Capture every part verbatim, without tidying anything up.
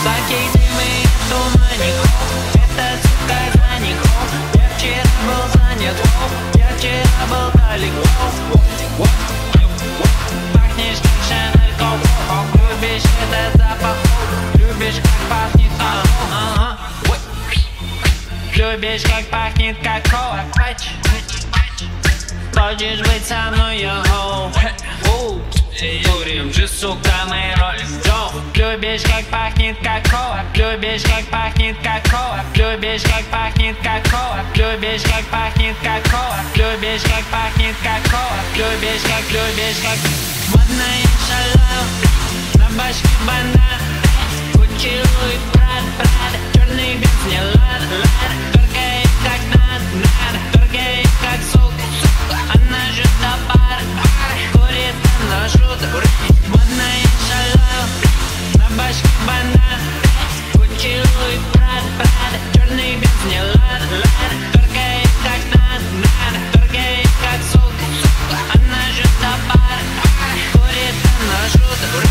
Всякий дымы тумаников, это сука заников. Я вчера был занят, я вчера был далеко. Пахнешь как Шанель Коко, любишь этот запах, любишь как пахнет ага. Любишь как пахнет какао. Хочешь быть со мной, йо-хо. Курим же, сука, мы ролим джо. Любишь как пахнет какао. Любишь как пахнет какао. Любишь как пахнет какао. Любишь как пахнет какао. Любишь как пахнет какао. Любишь как, любишь как. Модная шалава, на башке банан. Гуччи, Луи, Прада, Прада. Черный бенз, не лада, лада. Торгает как надо, надо. Торгает как сука, сука. Она же до пары, пары. Курит на шуток. Модная шалава, на башке банан. Гуччи, Луи, Прада, Прада. Черный бенз, не лада, лада. Торгает как надо, надо. Торгает как сука, сука. Она же до пары, пары. Курит на шуток.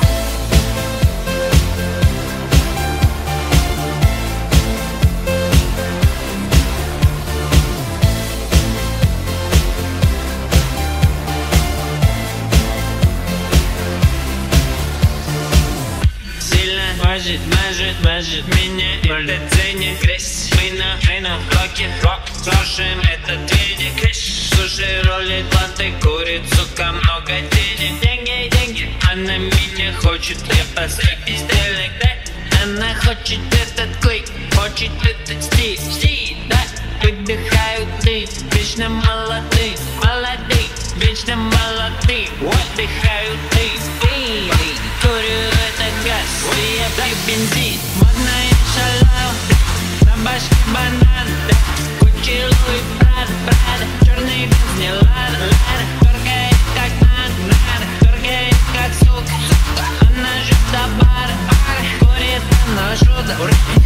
Мажет, мажет, мажет меня и в цене грязь. Мы на, мы на блоке, рок, слушаем этот веник. Слушай, ролит латте, курит, сука, много денег. Деньги, деньги, она меня хочет, я посрать безделик, да. Она хочет этот клик, хочет этот стиль, стиль, да. Выдыхают ты, вечно молодый, молодый, вечно молодый. Выдыхают ты, ты, курю это газ, я как бензин. Модная шалава, на башке банан. Гуччи, Луи, Прада, Прада. Черный бенз, не лада, лада. Торгает как надо, надо. Торгает как сука, сука. Она же до пары, пары. Курит на шуток.